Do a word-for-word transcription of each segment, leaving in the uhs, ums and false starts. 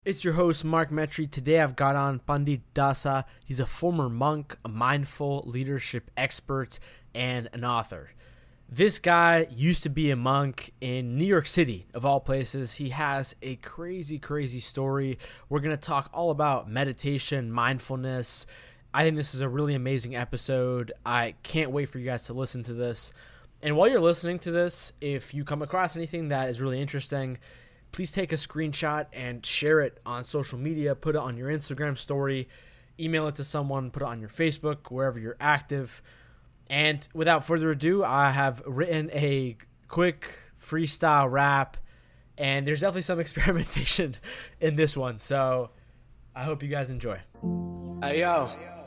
It's your host, Mark Metry. Today I've got on Pandit Dasa. He's a former monk, a mindful leadership expert, and an author. This guy used to be a monk in New York City, of all places. He has a crazy, crazy story. We're going to talk all about meditation, mindfulness. I think this is a really amazing episode. I can't wait for you guys to listen to this. And while you're listening to this, if you come across anything that is really interesting, please take a screenshot and share it on social media. Put it on your Instagram story, email it to someone, put it on your Facebook, wherever you're active. And without further ado, I have written a quick freestyle rap, and there's definitely some experimentation in this one. So I hope you guys enjoy. Hey, yo.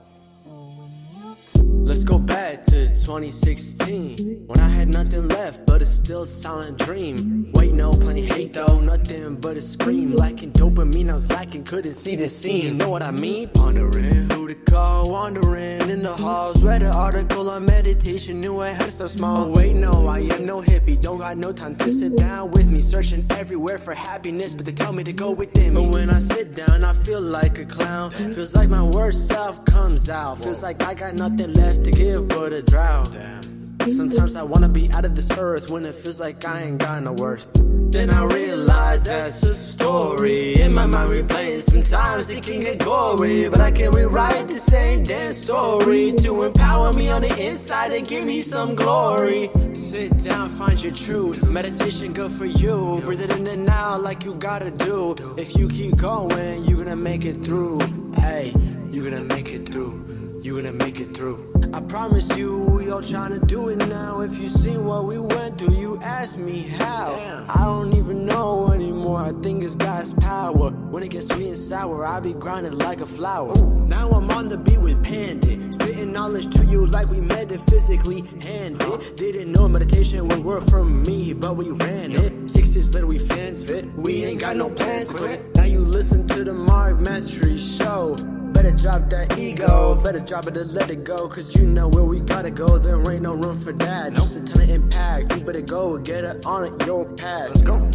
Let's go back to twenty sixteen, when I had nothing left but a still silent dream. Wait, no, plenty hate though, nothing but a scream. Lacking dopamine, I was lacking, couldn't see the scene. You know what I mean? Pondering who to call, wandering in the halls. Read an article on meditation, knew I had to start small. Oh, wait, no, I am no hippie, don't got no time to sit down with me. Searching everywhere for happiness, but they tell me to go within me. But when I sit down, I feel like a clown. Feels like my worst self comes out. Feels like I got nothing left to give for the drought. Sometimes I wanna be out of this earth when it feels like I ain't got no worth. Then I realize that's a story in my mind replaying. Sometimes it can get gory, but I can rewrite the same damn story to empower me on the inside and give me some glory. Sit down, find your truth. Meditation good for you. Breathe it in and out like you gotta do. If you keep going, you're gonna make it through. Hey, you're gonna make it through. You're gonna make it through. I promise you, we all trying to do it now. If you seen what we went through, you ask me how. Damn. I don't even know anymore. I think it's God's power. When it gets sweet and sour, I be grinding like a flower. Ooh. Now I'm on the beat with Pandit, spitting knowledge to you like we metaphysically hand it. Didn't know meditation would work for me, but we ran it. Six years later, we fans fit. We ain't got no plans quit. Now you listen to the Mark Metry show. Better drop that ego, better drop it and let it go. Cause you know where we gotta go, there ain't no room for that. Nope. Just a ton of impact, you better go get it on it, your path. Let's go.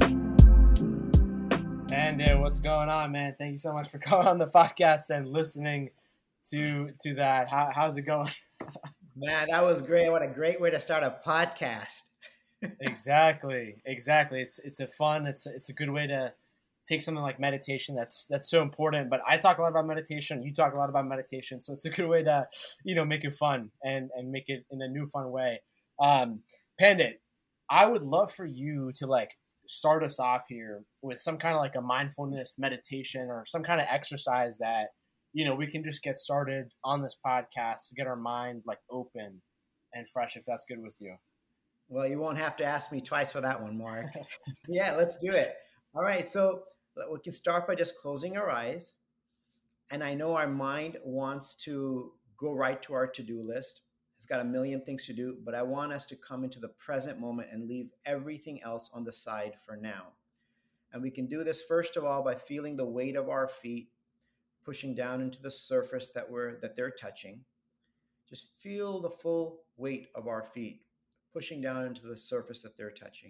And uh, what's going on, man? Thank you so much for coming on the podcast and listening to to that. How, how's it going? Man, that was great. What a great way to start a podcast. Exactly, exactly. It's it's a fun, it's it's a good way to take something like meditation that's that's so important. But I talk a lot about meditation, you talk a lot about meditation, so it's a good way to, you know, make it fun and and make it in a new fun way. um Pandit, I would love for you to like start us off here with some kind of like a mindfulness meditation or some kind of exercise that, you know, we can just get started on this podcast to get our mind like open and fresh, if that's good with you. Well, you won't have to ask me twice for that one, Mark. Yeah, let's do it. All right, so we can start by just closing our eyes. And I know our mind wants to go right to our to-do list. It's got a million things to do, but I want us to come into the present moment and leave everything else on the side for now. And we can do this, first of all, by feeling the weight of our feet pushing down into the surface that we're that they're touching. Just feel the full weight of our feet pushing down into the surface that they're touching.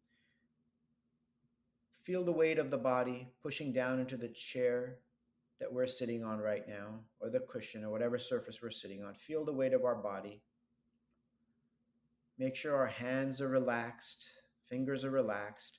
Feel the weight of the body pushing down into the chair that we're sitting on right now, or the cushion, or whatever surface we're sitting on. Feel the weight of our body. Make sure our hands are relaxed, fingers are relaxed.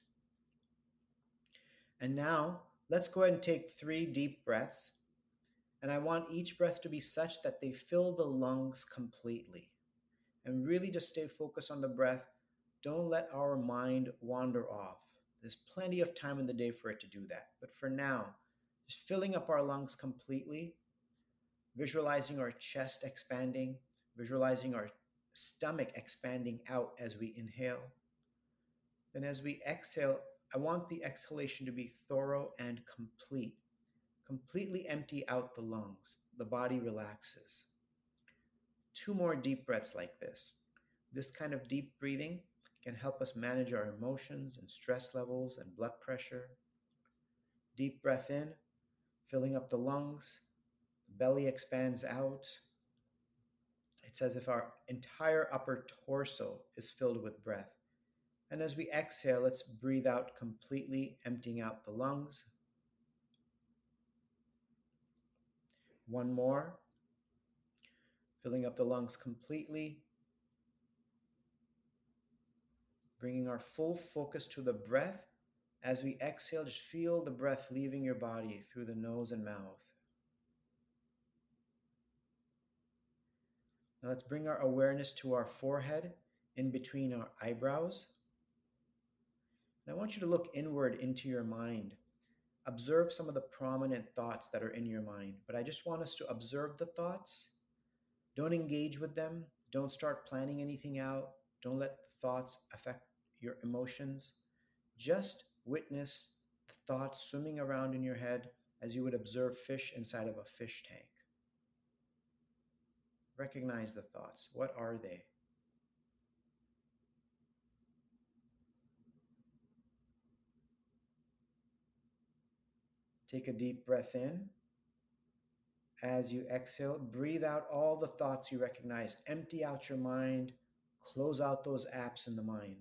And now, let's go ahead and take three deep breaths. And I want each breath to be such that they fill the lungs completely. And really just stay focused on the breath. Don't let our mind wander off. There's plenty of time in the day for it to do that. But for now, just filling up our lungs completely, visualizing our chest expanding, visualizing our stomach expanding out as we inhale. Then as we exhale, I want the exhalation to be thorough and complete. Completely empty out the lungs. The body relaxes. Two more deep breaths like this. This kind of deep breathing can help us manage our emotions and stress levels and blood pressure. Deep breath in, filling up the lungs. The belly expands out. It's as if our entire upper torso is filled with breath. And as we exhale, let's breathe out completely, emptying out the lungs. One more. Filling up the lungs completely. Bringing our full focus to the breath. As we exhale, just feel the breath leaving your body through the nose and mouth. Now let's bring our awareness to our forehead, in between our eyebrows. And I want you to look inward into your mind. Observe some of the prominent thoughts that are in your mind. But I just want us to observe the thoughts. Don't engage with them. Don't start planning anything out. Don't let the thoughts affect your emotions. Just witness the thoughts swimming around in your head as you would observe fish inside of a fish tank. Recognize the thoughts. What are they? Take a deep breath in. As you exhale, breathe out all the thoughts you recognize. Empty out your mind. Close out those apps in the mind.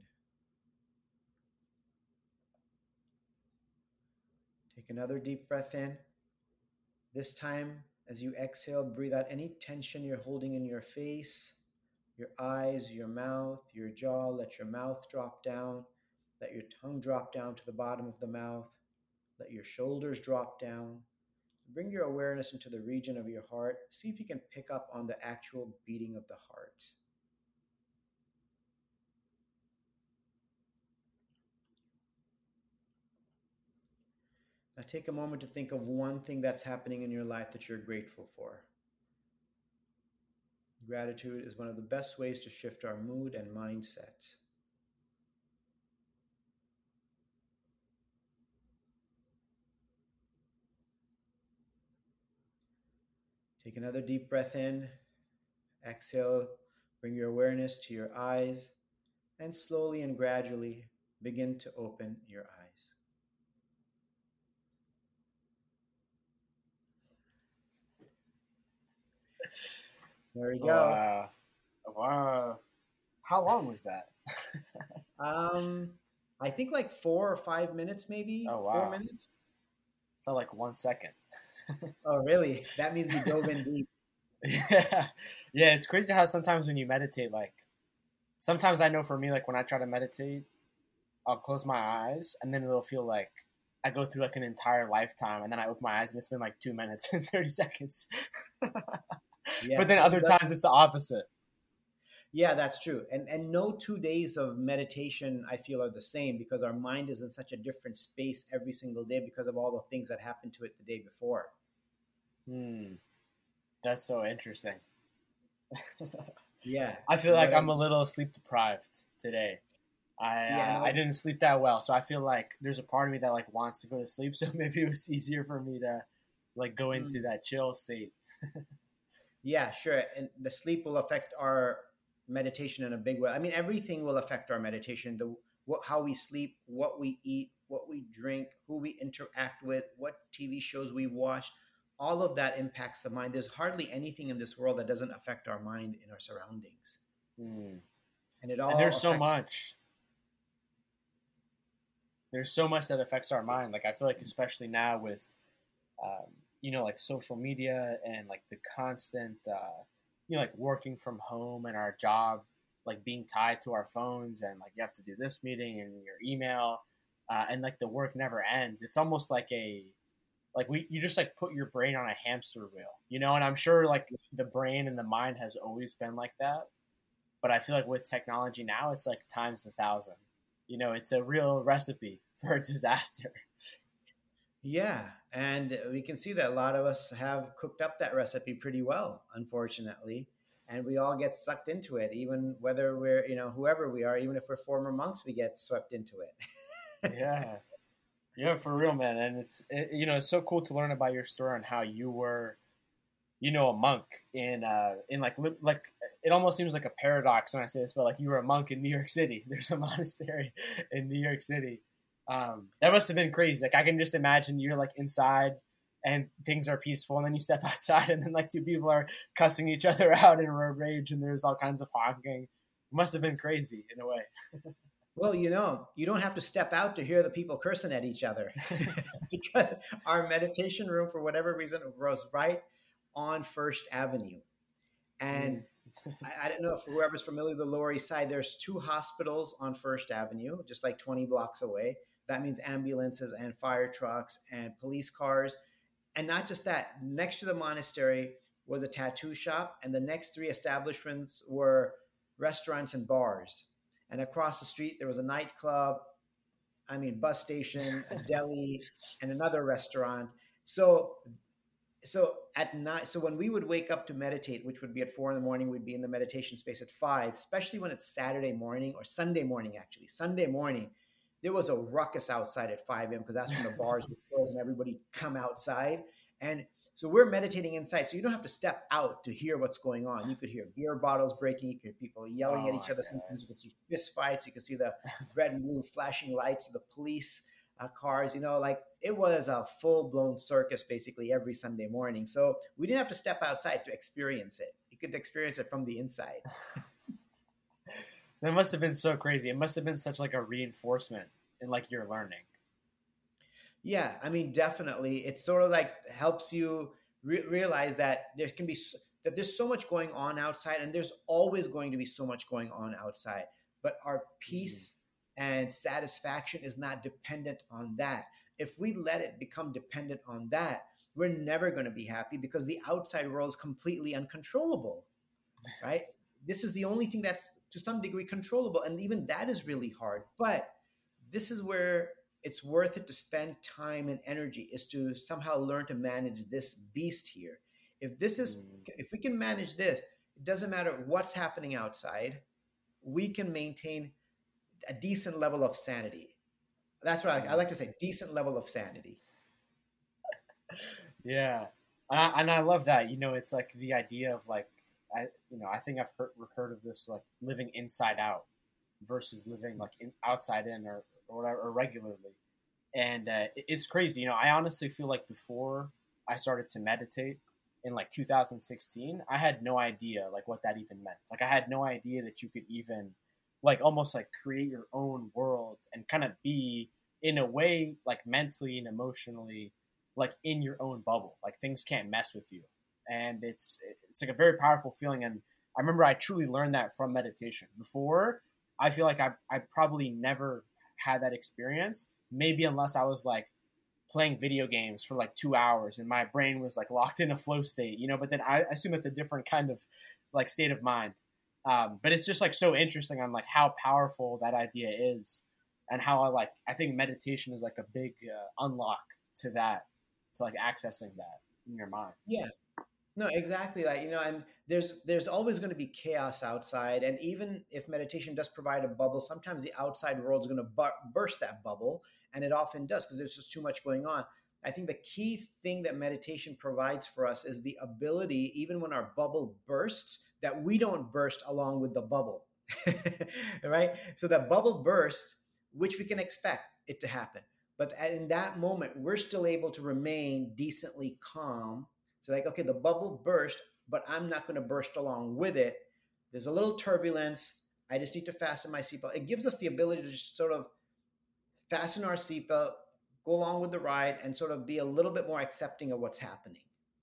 Take another deep breath in. This time, as you exhale, breathe out any tension you're holding in your face, your eyes, your mouth, your jaw. Let your mouth drop down. Let your tongue drop down to the bottom of the mouth. Let your shoulders drop down. Bring your awareness into the region of your heart. See if you can pick up on the actual beating of the heart. Now take a moment to think of one thing that's happening in your life that you're grateful for. Gratitude is one of the best ways to shift our mood and mindset. Take another deep breath in. Exhale, bring your awareness to your eyes, and slowly and gradually begin to open your eyes. There we go. Wow. Wow. How long was that? um, I think like four or five minutes, maybe. Oh, wow. Four minutes. Felt like one second. Oh, really? That means you dove in deep. Yeah. Yeah, it's crazy how sometimes when you meditate, like, sometimes I know for me, like, when I try to meditate, I'll close my eyes, and then it'll feel like I go through, like, an entire lifetime, and then I open my eyes, and it's been, like, two minutes and thirty seconds. Yeah, but then other times it's the opposite. Yeah, that's true. And and no two days of meditation, I feel, are the same because our mind is in such a different space every single day because of all the things that happened to it the day before. Hmm. That's so interesting. Yeah. I feel like But, I'm a little sleep deprived today. I Yeah, uh, no, I didn't sleep that well, so I feel like there's a part of me that like wants to go to sleep. So maybe it was easier for me to like go into Mm. that chill state. Yeah, sure. And the sleep will affect our meditation in a big way. I mean, everything will affect our meditation. The what, how we sleep, what we eat, what we drink, who we interact with, what T V shows we've watched. All of that impacts the mind. There's hardly anything in this world that doesn't affect our mind in our surroundings. Hmm. And it all And there's so affects- much. There's so much that affects our mind. Like I feel like especially now with, um, you know, like social media and like the constant, uh, you know, like working from home and our job, like being tied to our phones and like you have to do this meeting and your email, uh, and like the work never ends. It's almost like a, like we, you just like put your brain on a hamster wheel, you know, and I'm sure like the brain and the mind has always been like that. But I feel like with technology now, it's like times a thousand. You know, it's a real recipe for a disaster. Yeah, and we can see that a lot of us have cooked up that recipe pretty well, unfortunately, and we all get sucked into it, even whether we're, you know, whoever we are, even if we're former monks, we get swept into it. Yeah. Yeah, for real, man. And it's, it, you know, it's so cool to learn about your story and how you were, you know, a monk in, uh, in like, li- like, it almost seems like a paradox when I say this, but like you were a monk in New York City. There's a monastery in New York City. Um, that must have been crazy. Like I can just imagine you're like inside and things are peaceful, and then you step outside and then like two people are cussing each other out in a rage and there's all kinds of honking. It must have been crazy in a way. Well, you know, you don't have to step out to hear the people cursing at each other because our meditation room, for whatever reason, was right on First Avenue. And Mm. I, I don't know if whoever's familiar with the Lower East Side, there's two hospitals on First Avenue, just like twenty blocks away. That means ambulances and fire trucks and police cars. And not just that, next to the monastery was a tattoo shop, and the next three establishments were restaurants and bars. And across the street, there was a nightclub, I mean, bus station, a deli, and another restaurant. So, so at night, so when we would wake up to meditate, which would be at four in the morning, we'd be in the meditation space at five, especially when it's Saturday morning or Sunday morning, actually. Sunday morning, there was a ruckus outside at five a.m. because that's when the bars would close and everybody come outside. And so we're meditating inside. So you don't have to step out to hear what's going on. You could hear beer bottles breaking. You could hear people yelling Oh at each my other. God. Sometimes you could see fist fights. You could see the red and blue flashing lights of the police uh, cars. You know, like it was a full blown circus basically every Sunday morning. So we didn't have to step outside to experience it. You could experience it from the inside. That must have been so crazy. It must have been such like a reinforcement in like your learning. Yeah, I mean, definitely. It sort of like helps you re- realize that there can be so, that there's so much going on outside, and there's always going to be so much going on outside. But our peace mm-hmm. and satisfaction is not dependent on that. If we let it become dependent on that, we're never going to be happy because the outside world is completely uncontrollable, right? This is the only thing that's to some degree controllable, and even that is really hard. But this is where it's worth it to spend time and energy, is to somehow learn to manage this beast here. If this is, mm. if we can manage this, it doesn't matter what's happening outside, we can maintain a decent level of sanity. That's what I, I like to say, decent level of sanity. Yeah. And I, and I love that. You know, it's like the idea of like, I, you know, I think I've heard, heard of this, like living inside out versus living like in, outside in or, or whatever, or regularly. And uh, it, it's crazy. You know, I honestly feel like before I started to meditate in like two thousand sixteen, I had no idea like what that even meant. Like I had no idea that you could even like almost like create your own world and kind of be in a way like mentally and emotionally like in your own bubble. Like things can't mess with you. And it's it's like a very powerful feeling. And I remember I truly learned that from meditation. Before, I feel like I I probably never had that experience, maybe unless I was like playing video games for like two hours and my brain was like locked in a flow state, you know, but then I assume it's a different kind of like state of mind. Um, but it's just like so interesting on like how powerful that idea is and how I like, I think meditation is like a big uh, unlock to that, to like accessing that in your mind. Yeah. No, exactly. Like, you know, and there's there's always going to be chaos outside. And even if meditation does provide a bubble, sometimes the outside world is going to bu- burst that bubble. And it often does because there's just too much going on. I think the key thing that meditation provides for us is the ability, even when our bubble bursts, that we don't burst along with the bubble, right? So that bubble bursts, which we can expect it to happen. But in that moment, we're still able to remain decently calm. So like, okay, the bubble burst, but I'm not going to burst along with it. There's a little turbulence. I just need to fasten my seatbelt. It gives us the ability to just sort of fasten our seatbelt, go along with the ride, and sort of be a little bit more accepting of what's happening.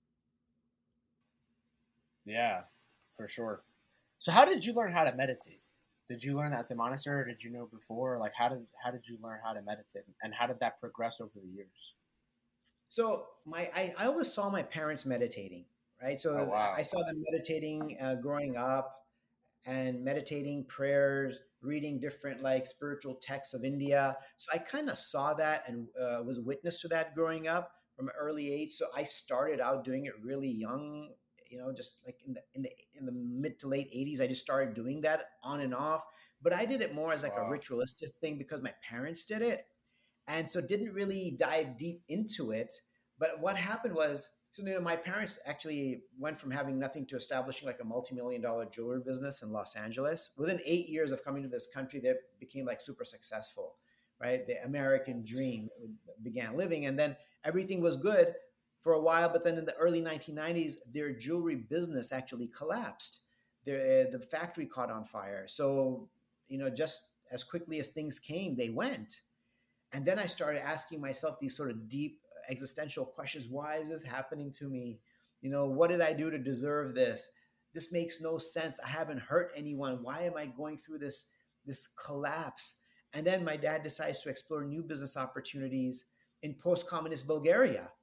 Yeah, for sure. So how did you learn how to meditate? Did you learn that at the monastery, or did you know before? Like, how did how did you learn how to meditate, and how did that progress over the years? So my I, I always saw my parents meditating, right? So Oh, wow. I saw them meditating uh, growing up, and meditating, prayers, reading different like spiritual texts of India. So I kind of saw that and uh, was witness to that growing up from an early age. So I started out doing it really young, you know, just like in the in the in the mid to late eighties. I just started doing that on and off. But I did it more as like wow. a ritualistic thing because my parents did it. And so didn't really dive deep into it. But what happened was, so you know, my parents actually went from having nothing to establishing like a multi-million dollar jewelry business in Los Angeles. Within eight years of coming to this country, they became like super successful, right? The American dream began living. And then everything was good for a while. But then in the early nineteen nineties, their jewelry business actually collapsed. Their, the factory caught on fire. So, you know, just as quickly as things came, they went. And then I started asking myself these sort of deep existential questions. Why is this happening to me? You know, what did I do to deserve this? This makes no sense. I haven't hurt anyone. Why am I going through this this collapse? And then my dad decides to explore new business opportunities in post-communist Bulgaria.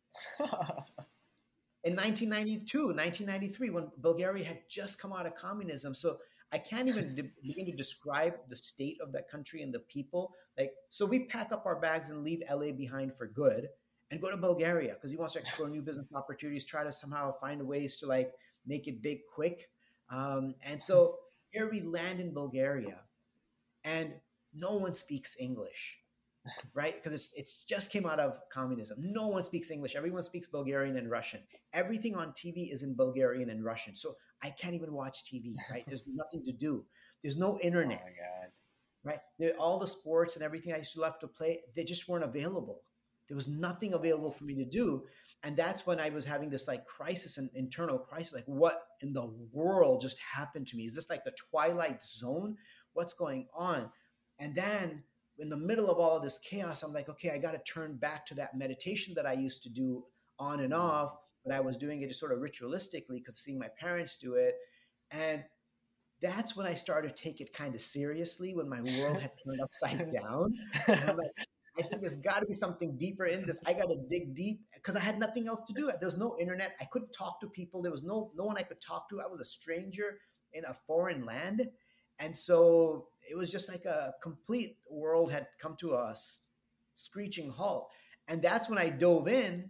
In nineteen ninety-two, nineteen ninety-three, when Bulgaria had just come out of communism. So I can't even de- begin to describe the state of that country and the people. Like, so we pack up our bags and leave L A behind for good and go to Bulgaria because he wants to explore new business opportunities, try to somehow find ways to like make it big quick. Um, and so here we land in Bulgaria and no one speaks English. Right? Because it's it's just came out of communism. No one speaks English. Everyone speaks Bulgarian and Russian. Everything on T V is in Bulgarian and Russian. So I can't even watch T V, right? There's nothing to do. There's no internet. Oh my God. Right? There, all the sports and everything I used to love to play, they just weren't available. There was nothing available for me to do. And that's when I was having this like crisis, an internal crisis, like what in the world just happened to me? Is this like the Twilight Zone? What's going on? And then in the middle of all of this chaos, I'm like, okay, I got to turn back to that meditation that I used to do on and off, but I was doing it just sort of ritualistically because seeing my parents do it. And that's when I started to take it kind of seriously, when my world had turned upside down. And I'm like, I think there's got to be something deeper in this. I got to dig deep because I had nothing else to do. There was no internet. I couldn't talk to people. There was no no one I could talk to. I was a stranger in a foreign land. And so it was just like a complete world had come to a screeching halt. And that's when I dove in.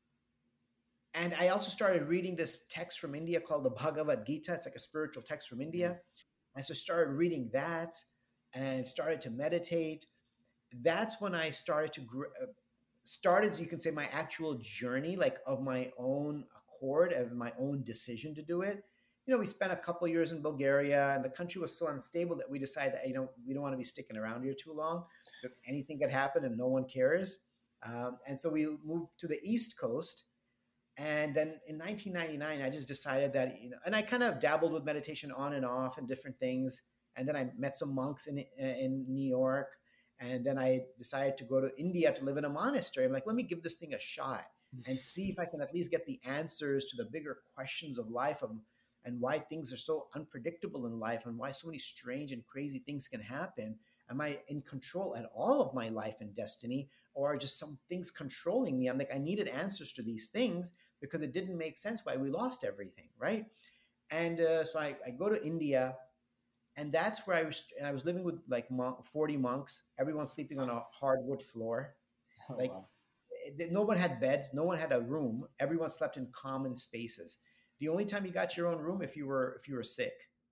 And I also started reading this text from India called the Bhagavad Gita. It's like a spiritual text from India. And so I started reading that and started to meditate. That's when I started to gr- started, you can say, my actual journey, like of my own accord, of my own decision to do it. You know, we spent a couple of years in Bulgaria, and the country was so unstable that we decided that, you know, we don't want to be sticking around here too long because anything could happen and no one cares. Um, and so we moved to the East Coast. And then in nineteen ninety-nine, I just decided that, you know, and I kind of dabbled with meditation on and off and different things. And then I met some monks in in New York. And then I decided to go to India to live in a monastery. I'm like, let me give this thing a shot and see if I can at least get the answers to the bigger questions of life, of and why things are so unpredictable in life and why so many strange and crazy things can happen. Am I in control at all of my life and destiny, or are just some things controlling me? I'm like, I needed answers to these things because it didn't make sense why we lost everything, right? And uh, so I, I go to India, and that's where I was, and I was living with like monk, forty monks, everyone sleeping on a hardwood floor. Oh, like wow. No one had beds, no one had a room, everyone slept in common spaces. The only time you got your own room if you were if you were sick.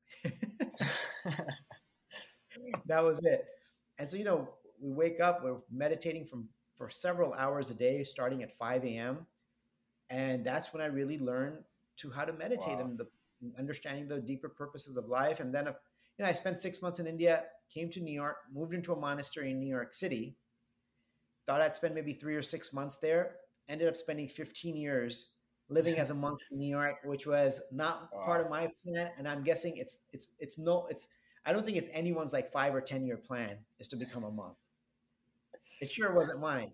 That was it. And so, you know, we wake up, we're meditating from for several hours a day, starting at five a.m. And that's when I really learned to how to meditate. Wow. And the understanding the deeper purposes of life. And then, you know, I spent six months in India, came to New York, moved into a monastery in New York City. Thought I'd spend maybe three or six months there. Ended up spending fifteen years living as a monk in New York, which was not wow. part of my plan. And I'm guessing it's, it's, it's no, it's, I don't think it's anyone's like five or ten year plan is to become a monk. It sure wasn't mine.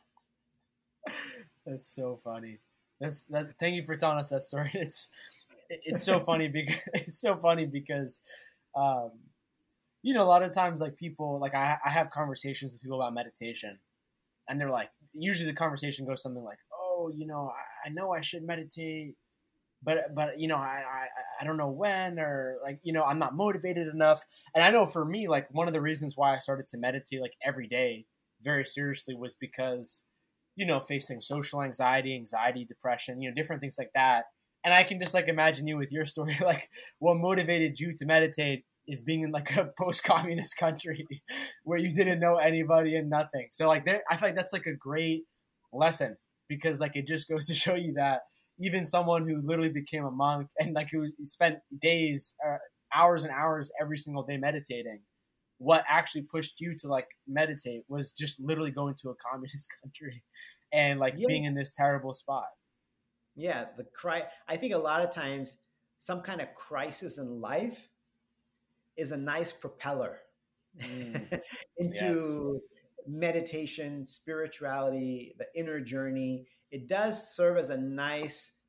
That's so funny. That's that. Thank you for telling us that story. It's, it's so funny because it's so funny because, um, you know, a lot of times like people, like I, I have conversations with people about meditation, and they're like, usually the conversation goes something like, oh, you know, I, I know I should meditate, but, but, you know, I, I, I don't know when, or like, you know, I'm not motivated enough. And I know for me, like one of the reasons why I started to meditate like every day very seriously was because, you know, facing social anxiety, anxiety, depression, you know, different things like that. And I can just like imagine you with your story, like what motivated you to meditate is being in like a post-communist country where you didn't know anybody and nothing. So like there, I feel like that's like a great lesson because like it just goes to show you that even someone who literally became a monk and like who spent days, uh, hours and hours every single day meditating, what actually pushed you to like meditate was just literally going to a communist country and like yeah. being in this terrible spot. Yeah. The cry. I think a lot of times some kind of crisis in life is a nice propeller mm. into yes. meditation, spirituality, the inner journey. It does serve as a nice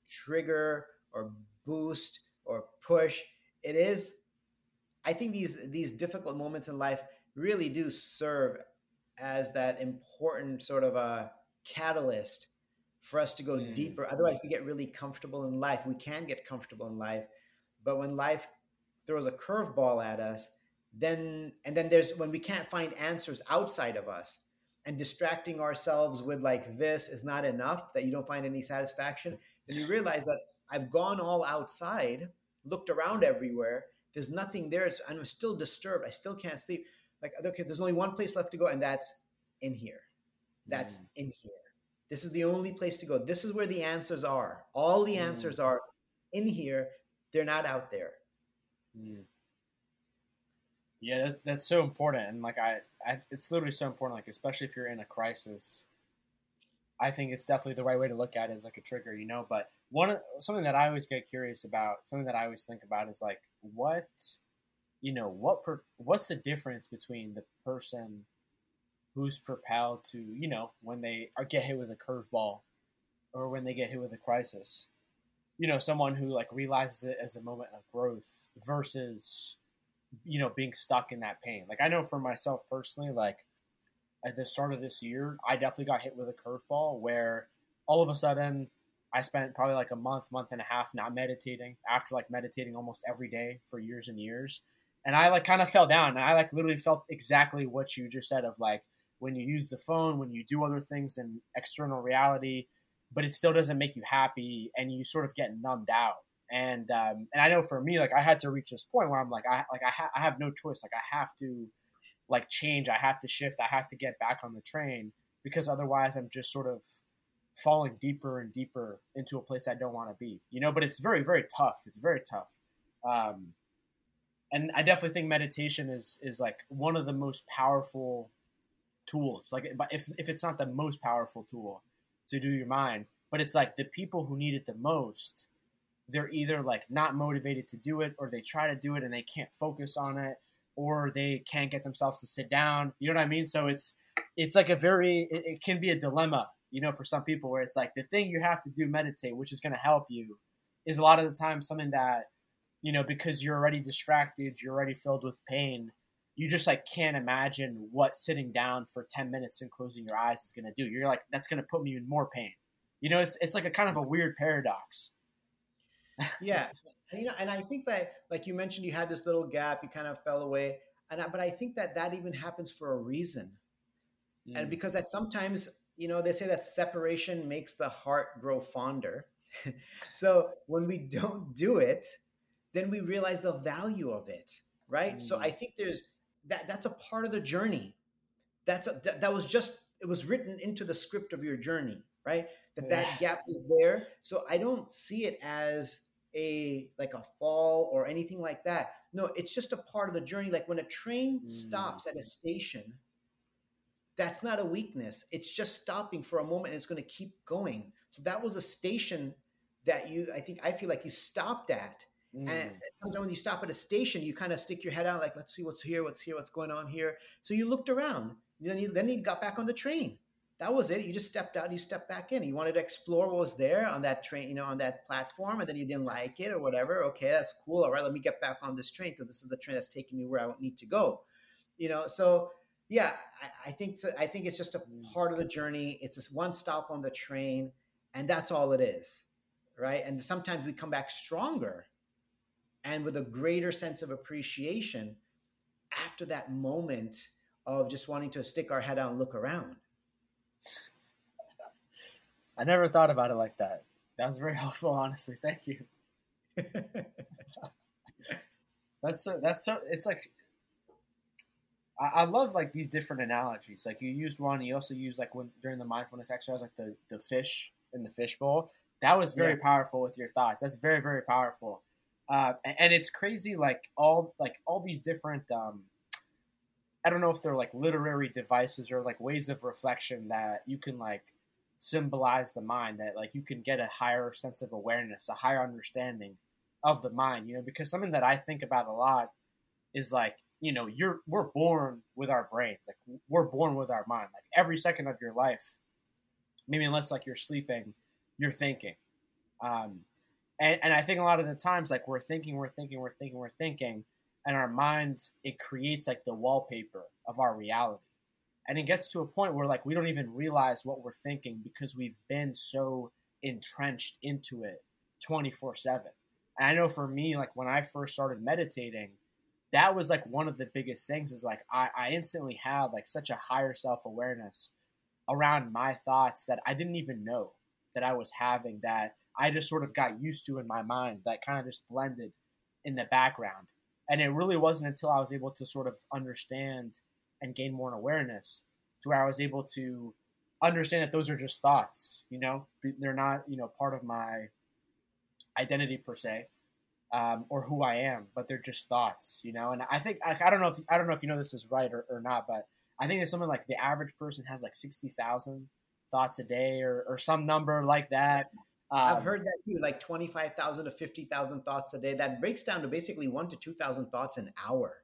trigger or boost or push. It is, I think these these difficult moments in life really do serve as that important sort of a catalyst for us to go Mm. deeper. Otherwise, we get really comfortable in life. We can get comfortable in life, but when life throws a curveball at us, then and then there's when we can't find answers outside of us, and distracting ourselves with like this is not enough, that you don't find any satisfaction, then you realize that I've gone all outside, looked around everywhere, there's nothing there, it's, I'm still disturbed, I still can't sleep. Like, okay, there's only one place left to go, and that's in here. That's Mm. in here. This is the only place to go. This is where the answers are. All the Mm. answers are in here. They're not out there. Mm. Yeah, that, that's so important, and like I, I, it's literally so important. Like especially if you're in a crisis, I think it's definitely the right way to look at it as like a trigger, you know. But one of something that I always get curious about, something that I always think about is like what, you know, what per, what's the difference between the person who's propelled to, you know, when they are get hit with a curveball, or when they get hit with a crisis, you know, someone who like realizes it as a moment of growth versus, you know, being stuck in that pain. Like I know for myself personally, like at the start of this year, I definitely got hit with a curveball where all of a sudden I spent probably like a month, month and a half not meditating after like meditating almost every day for years and years. And I like kind of fell down, and I like literally felt exactly what you just said of like when you use the phone, when you do other things in external reality, but it still doesn't make you happy, and you sort of get numbed out. And um, and I know for me, like I had to reach this point where I'm like, I like I, ha- I have no choice. Like I have to like change. I have to shift. I have to get back on the train, because otherwise I'm just sort of falling deeper and deeper into a place I don't want to be. You know, but it's very, very tough. It's very tough. Um, and I definitely think meditation is is like one of the most powerful tools. Like if if it's not the most powerful tool to do your mind, but it's like the people who need it the most, they're either like not motivated to do it, or they try to do it and they can't focus on it, or they can't get themselves to sit down. You know what I mean? So it's it's like a very it, it can be a dilemma, you know, for some people, where it's like the thing you have to do, meditate, which is going to help you, is a lot of the time something that, you know, because you're already distracted, you're already filled with pain, you just like can't imagine what sitting down for ten minutes and closing your eyes is going to do. You're like, that's going to put me in more pain. You know, it's it's like a kind of a weird paradox. Yeah, and, you know, and I think that, like you mentioned, you had this little gap, you kind of fell away, and I, but I think that that even happens for a reason, mm. and because that sometimes, you know, they say that separation makes the heart grow fonder. So when we don't do it, then we realize the value of it, right? Mm. So I think there's that. That's a part of the journey. That's a, that, that was just it was written into the script of your journey, right? That that yeah. gap was there. So I don't see it as a like a fall or anything like that. No, it's just a part of the journey. Like when a train mm. stops at a station, that's not a weakness. It's just stopping for a moment and it's going to keep going. So that was a station that you, I think, I feel like you stopped at. Mm. And sometimes when you stop at a station, you kind of stick your head out like, let's see what's here, what's here, what's going on here. So you looked around. Then you, then you got back on the train. That was it. You just stepped out, you stepped back in. You wanted to explore what was there on that train, you know, on that platform, and then you didn't like it or whatever. Okay, that's cool. All right, let me get back on this train because this is the train that's taking me where I need to go. You know, so yeah, I, I think I think it's just a part of the journey. It's this one stop on the train, and that's all it is, right? And sometimes we come back stronger and with a greater sense of appreciation after that moment of just wanting to stick our head out and look around. I never thought about it like that. That was very helpful, honestly. Thank you. That's so, that's so, it's like, I, I love like these different analogies. Like you used one, you also used like when during the mindfulness exercise, like the, the fish in the fishbowl. That was very yeah. powerful with your thoughts. That's very, very powerful. Uh, and, and it's crazy, like all, like all these different, um, I don't know if they're like literary devices or like ways of reflection that you can like symbolize the mind, that like you can get a higher sense of awareness, a higher understanding of the mind, you know, because something that I think about a lot is like, you know, you're, we're born with our brains. Like we're born with our mind, like every second of your life, maybe unless like you're sleeping, you're thinking, Um, and, and I think a lot of the times, like we're thinking, we're thinking, we're thinking, we're thinking, and our minds, it creates like the wallpaper of our reality. And it gets to a point where like we don't even realize what we're thinking because we've been so entrenched into it twenty-four seven. And I know for me, like when I first started meditating, that was like one of the biggest things is like I, I instantly had like such a higher self-awareness around my thoughts that I didn't even know that I was having, that I just sort of got used to in my mind, that kind of just blended in the background. And it really wasn't until I was able to sort of understand and gain more awareness to where I was able to understand that those are just thoughts, you know, they're not, you know, part of my identity per se, um, or who I am, but they're just thoughts, you know? And I think, I, I don't know if, I don't know if you know this is right or, or not, but I think it's something like the average person has like sixty thousand thoughts a day or, or some number like that. Um, I've heard that too, like twenty-five thousand to fifty thousand thoughts a day. That breaks down to basically one to two thousand thoughts an hour.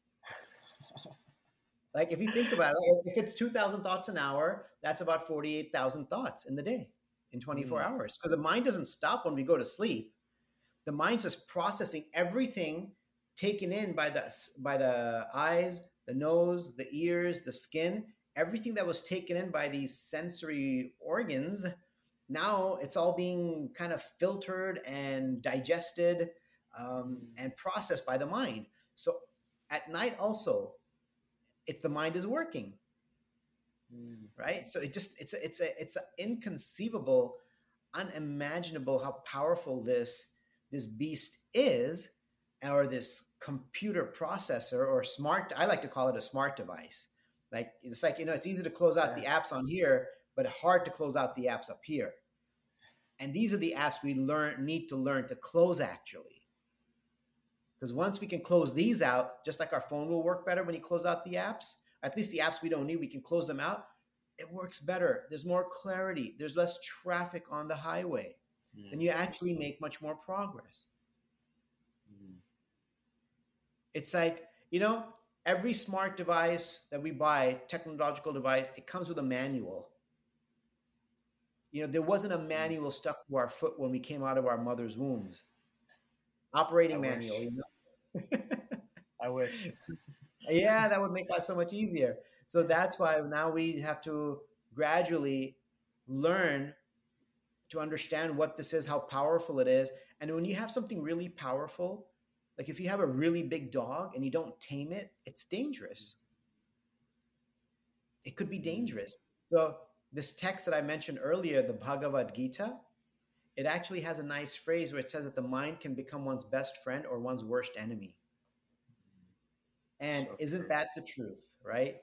Like if you think about it, if it's two thousand thoughts an hour, that's about forty-eight thousand thoughts in the day in twenty-four mm. hours. Because the mind doesn't stop when we go to sleep. The mind's just processing everything taken in by the, by the eyes, the nose, the ears, the skin, everything that was taken in by these sensory organs. Now it's all being kind of filtered and digested um, and processed by the mind. So at night also, if the mind is working, mm. right? So it just, it's a, it's a, it's a inconceivable, unimaginable how powerful this, this beast is, or this computer processor or smart, I like to call it a smart device. Like, it's like, you know, it's easy to close out yeah. the apps on here, but hard to close out the apps up here. And these are the apps we learn, need to learn to close actually. Because once we can close these out, just like our phone will work better when you close out the apps, at least the apps we don't need, we can close them out. It works better. There's more clarity. There's less traffic on the highway. Mm. And you actually make much more progress. Mm. It's like, you know, every smart device that we buy, technological device, it comes with a manual. You know, there wasn't a manual stuck to our foot when we came out of our mother's wombs. Operating I manual, you know? I wish. Yeah, that would make life so much easier. So that's why now we have to gradually learn to understand what this is, how powerful it is. And when you have something really powerful, like if you have a really big dog and you don't tame it, it's dangerous. It could be dangerous. So this text that I mentioned earlier, the Bhagavad Gita, it actually has a nice phrase where it says that the mind can become one's best friend or one's worst enemy. And so isn't true. That the truth, right?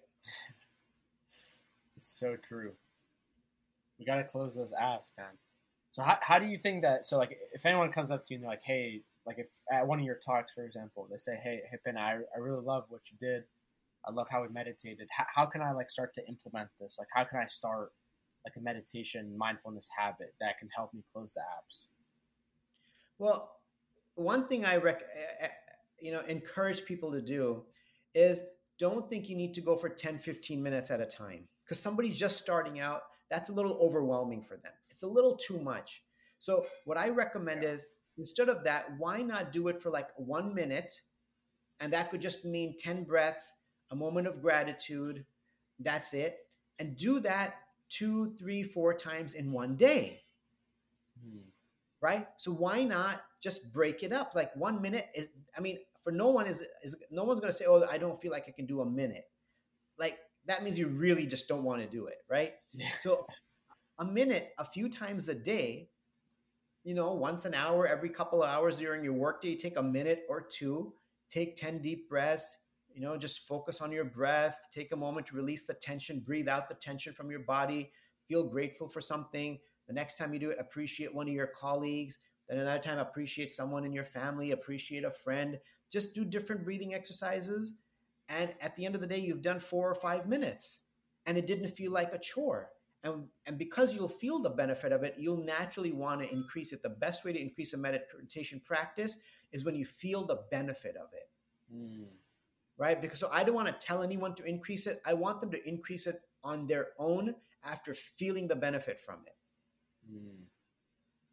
It's so true. We got to close those apps, man. So how, how do you think that, so like if anyone comes up to you and they're like, hey, like if at one of your talks, for example, they say, hey, Hipin, I, I really love what you did. I love how we meditated. How, how can I like start to implement this? Like how can I start like a meditation, mindfulness habit that can help me close the apps? Well, one thing I rec- you know, encourage people to do is don't think you need to go for ten, fifteen minutes at a time. Because somebody just starting out, that's a little overwhelming for them. It's a little too much. So what I recommend is instead of that, why not do it for like one minute? And that could just mean ten breaths, a moment of gratitude. That's it. And do that two, three, four times in one day, hmm. right? So why not just break it up? Like one minute is, I mean, for no one is, is no one's going to say, oh, I don't feel like I can do a minute. Like that means you really just don't want to do it, right? Yeah. So a minute, a few times a day, you know, once an hour, every couple of hours during your workday, take a minute or two, take ten deep breaths. You know, just focus on your breath. Take a moment to release the tension. Breathe out the tension from your body. Feel grateful for something. The next time you do it, appreciate one of your colleagues. Then another time, appreciate someone in your family. Appreciate a friend. Just do different breathing exercises. And at the end of the day, you've done four or five minutes. And it didn't feel like a chore. And, and because you'll feel the benefit of it, you'll naturally want to increase it. The best way to increase a meditation practice is when you feel the benefit of it. Mm. Right? Because so I don't want to tell anyone to increase it. I want them to increase it on their own after feeling the benefit from it. Mm.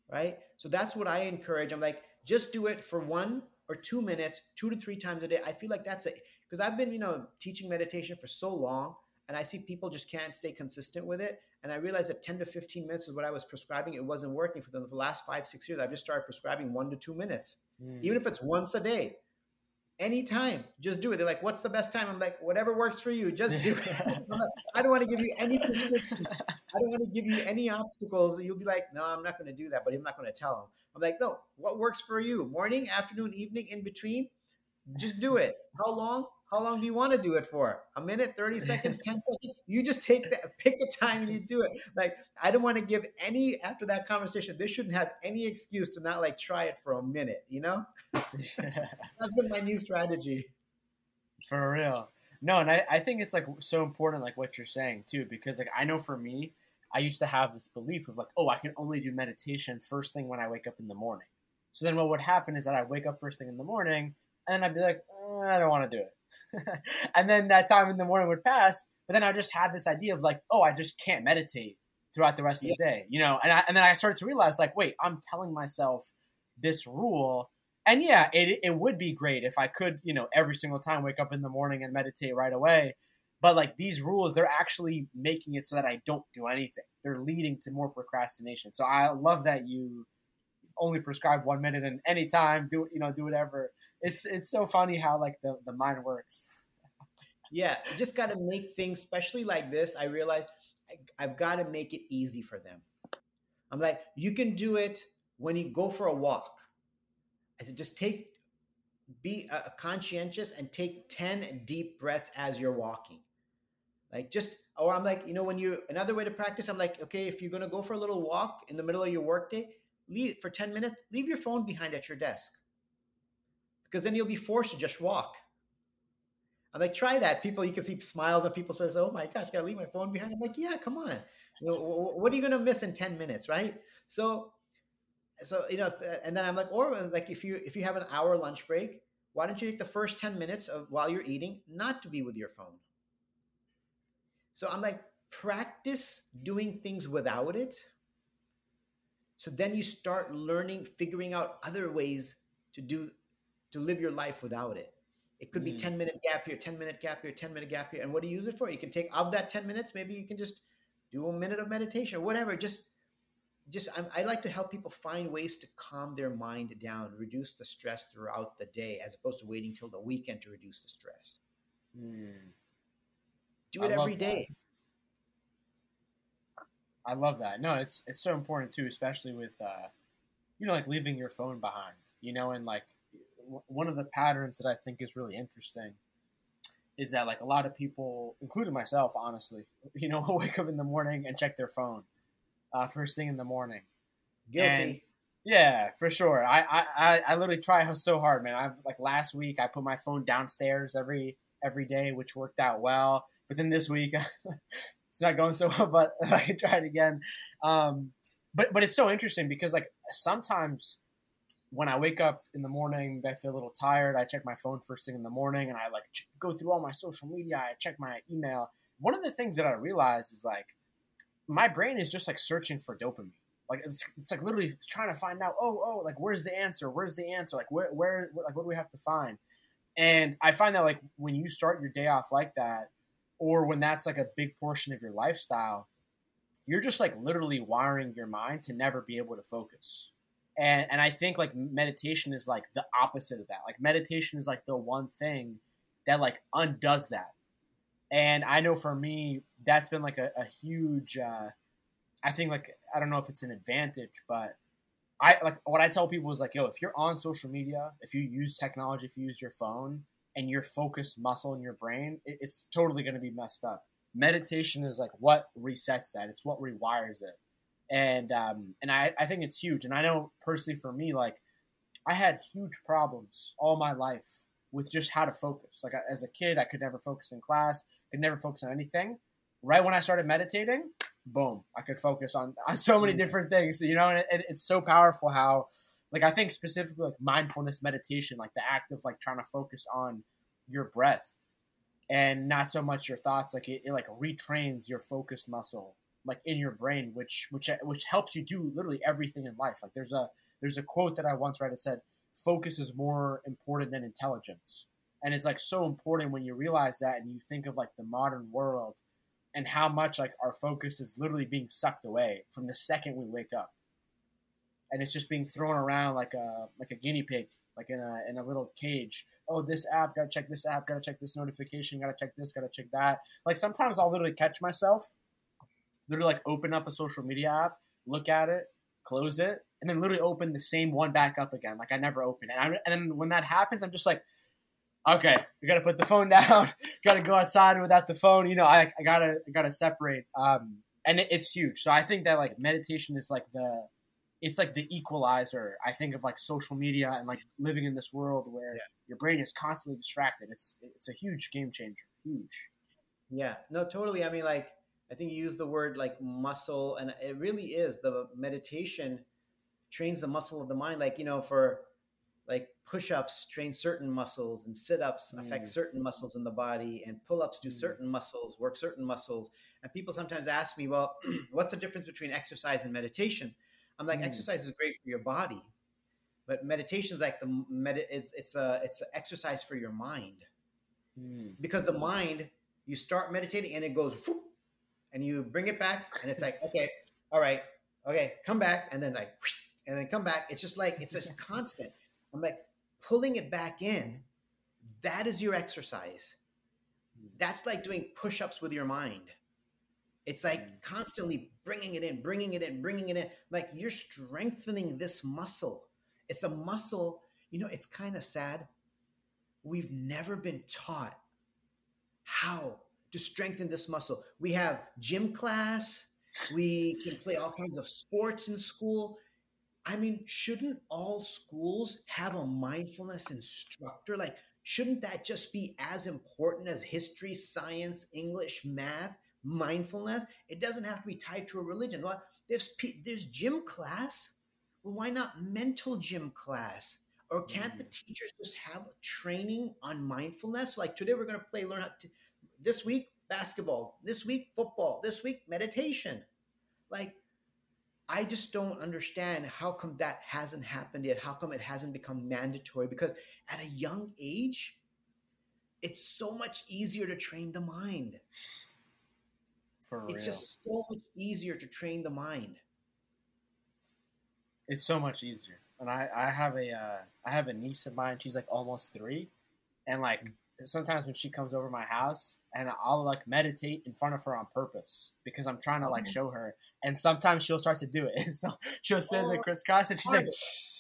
right? So that's what I encourage. I'm like, just do it for one or two minutes, two to three times a day. I feel like that's it. Because I've been, you know, teaching meditation for so long, and I see people just can't stay consistent with it. And I realized that ten to fifteen minutes is what I was prescribing. It wasn't working for them. For the last five, six years, I've just started prescribing one to two minutes, mm. even if it's once a day. Anytime, just do it. They're like, what's the best time? I'm like, whatever works for you, just do it. I don't want to give you any prescription. I don't want to give you any obstacles. You'll be like, no, I'm not going to do that, but I'm not going to tell them. I'm like, no, what works for you? Morning, afternoon, evening, in between, just do it. How long? How long do you want to do it for? A minute, thirty seconds, ten seconds? You just take that, pick a time and you do it. Like, I don't want to give any, after that conversation, they shouldn't have any excuse to not like try it for a minute, you know? That's been my new strategy. For real. No, and I, I think it's like so important, like what you're saying too, because like I know for me, I used to have this belief of like, oh, I can only do meditation first thing when I wake up in the morning. So then what would happen is that I'd wake up first thing in the morning and I'd be like, oh, I don't want to do it. And then that time in the morning would pass, but then I just had this idea of like, oh, I just can't meditate throughout the rest of yeah. the day, you know? And I, and then I started to realize like, wait, I'm telling myself this rule. And yeah, it it would be great if I could, you know, every single time wake up in the morning and meditate right away. But like these rules, they're actually making it so that I don't do anything. They're leading to more procrastination. So I love that you only prescribe one minute and anytime, do you know, do whatever. It's it's so funny how like the, the mind works. Yeah, you just got to make things, especially like this. I realize I, I've got to make it easy for them. I'm like, you can do it when you go for a walk. I said, just take, be uh, conscientious and take ten deep breaths as you're walking. Like just, or I'm like, you know, when you, another way to practice, I'm like, okay, if you're going to go for a little walk in the middle of your workday, leave for ten minutes, leave your phone behind at your desk. Because then you'll be forced to just walk. I'm like, try that. People, you can see smiles on people's faces. Oh my gosh, I gotta leave my phone behind. I'm like, yeah, come on. You know, what are you gonna miss in ten minutes, right? So, so you know, and then I'm like, or like if you if you have an hour lunch break, why don't you take the first ten minutes of while you're eating not to be with your phone? So I'm like, practice doing things without it. So then you start learning, figuring out other ways to do, to live your life without it. It could be mm. ten minute gap here, ten minute gap here, ten minute gap here. And what do you use it for? You can take of that ten minutes, maybe you can just do a minute of meditation or whatever. Just, just I'm, I like to help people find ways to calm their mind down, reduce the stress throughout the day, as opposed to waiting till the weekend to reduce the stress. Mm. Do it every day. I love that. No, it's it's so important too, especially with, uh, you know, like leaving your phone behind, you know, and like w- one of the patterns that I think is really interesting is that like a lot of people, including myself, honestly, you know, will wake up in the morning and check their phone uh, first thing in the morning. Guilty. And, yeah, for sure. I, I, I literally try so hard, man. I like last week I put my phone downstairs every every day, which worked out well. But then this week, it's not going so well, but I can try it again. Um, but but it's so interesting because like sometimes when I wake up in the morning, I feel a little tired. I check my phone first thing in the morning and I like ch- go through all my social media. I check my email. One of the things that I realize is like my brain is just like searching for dopamine. Like it's it's like literally trying to find out, oh, oh, like where's the answer? Where's the answer? Like where where like what do we have to find? And I find that like when you start your day off like that, or when that's like a big portion of your lifestyle, you're just like literally wiring your mind to never be able to focus. And and I think like meditation is like the opposite of that. Like meditation is like the one thing that like undoes that. And I know for me, that's been like a, a huge, uh, I think like, I don't know if it's an advantage, but I like what I tell people is like, yo, if you're on social media, if you use technology, if you use your phone, and your focus muscle in your brain, it, it's totally going to be messed up. Meditation is like what resets that. It's what rewires it. And um, and I, I think it's huge. And I know personally for me, like I had huge problems all my life with just how to focus. Like as a kid, I could never focus in class, could never focus on anything. Right when I started meditating, boom, I could focus on, on so many different things, you know, and it, it's so powerful how, like, I think specifically like mindfulness meditation, like the act of like trying to focus on your breath and not so much your thoughts, like it, it like retrains your focus muscle like in your brain, which which which helps you do literally everything in life. Like there's a there's a quote that I once read. It said, "Focus is more important than intelligence," and it's like so important when you realize that and you think of like the modern world and how much like our focus is literally being sucked away from the second we wake up, and it's just being thrown around like a like a guinea pig, like in a in a little cage. Oh, this app, gotta check this app, gotta check this notification, gotta check this, gotta check that. Like sometimes I'll literally catch myself, literally like open up a social media app, look at it, close it, and then literally open the same one back up again. Like I never opened it. And, I, and then when that happens, I'm just like, okay, we gotta put the phone down, gotta go outside without the phone. You know, I, I gotta I gotta separate. Um, and it, it's huge. So I think that like meditation is like the it's like the equalizer, I think, of like social media and like living in this world where yeah. your brain is constantly distracted. It's it's a huge game changer. Huge. Yeah, no, totally. I mean, like, I think you use the word like muscle, and it really is. The meditation trains the muscle of the mind. Like, you know, for like push-ups train certain muscles, and sit-ups mm. affect certain muscles in the body, and pull-ups do mm. certain muscles, work certain muscles. And people sometimes ask me, well, what's the difference between exercise and meditation? I'm like, mm. exercise is great for your body, but meditation is like the med- it's it's a it's an exercise for your mind, mm. because the mind, you start meditating and it goes, whoop, and you bring it back, and it's like, okay, all right, okay, come back, and then like, and then come back. It's just like it's just constant. I'm like, pulling it back in. That is your exercise. That's like doing push-ups with your mind. It's like constantly bringing it in, bringing it in, bringing it in. Like you're strengthening this muscle. It's a muscle, you know, it's kind of sad. We've never been taught how to strengthen this muscle. We have gym class. We can play all kinds of sports in school. I mean, shouldn't all schools have a mindfulness instructor? Like, shouldn't that just be as important as history, science, English, math? Mindfulness? It doesn't have to be tied to a religion. Well, there's there's gym class. Well, why not mental gym class? Or can't mm. the teachers just have a training on mindfulness? Like today, we're going to play, learn how to, this week, basketball, this week, football, this week, meditation. Like, I just don't understand how come that hasn't happened yet. How come it hasn't become mandatory? Because at a young age, it's so much easier to train the mind. For it's real. just so much easier to train the mind. It's so much easier. And I, I have a uh, I have a niece of mine. She's like almost three, and like sometimes when she comes over my house, and I'll like meditate in front of her on purpose because I'm trying to like show her. And sometimes she'll start to do it. So she'll sit oh, in the crisscross, and she's like,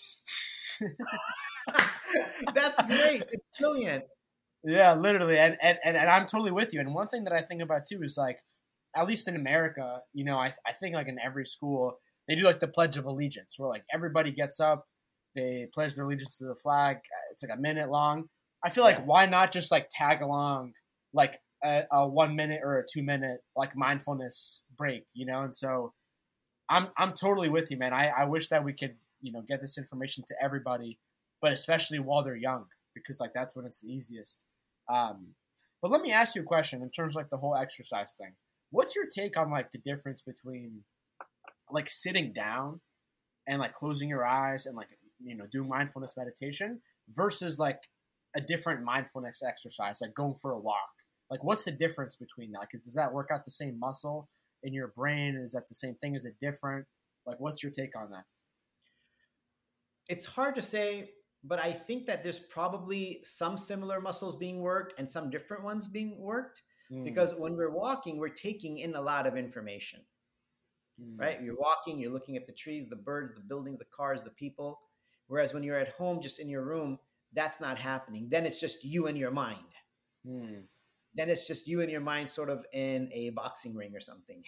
"That's great! It's brilliant." Yeah, literally. And, and and and I'm totally with you. And one thing that I think about too is like, at least in America, you know, I I think like in every school they do like the Pledge of Allegiance, where like everybody gets up, they pledge their allegiance to the flag. It's like a minute long. I feel like yeah. why not just like tag along like a, a one minute or a two minute like mindfulness break, you know? And so I'm I'm totally with you, man. I, I wish that we could, you know, get this information to everybody, but especially while they're young, because like that's when it's the easiest. Um, but let me ask you a question in terms of like the whole exercise thing. What's your take on like the difference between like sitting down and like closing your eyes and like, you know, doing mindfulness meditation versus like a different mindfulness exercise, like going for a walk? Like, what's the difference between that? Like, does that work out the same muscle in your brain? Is that the same thing? Is it different? Like, what's your take on that? It's hard to say, but I think that there's probably some similar muscles being worked and some different ones being worked, mm. because when we're walking, we're taking in a lot of information, mm. right? You're walking, you're looking at the trees, the birds, the buildings, the cars, the people. Whereas when you're at home, just in your room, that's not happening. Then it's just you and your mind. Hmm. Then it's just you and your mind sort of in a boxing ring or something.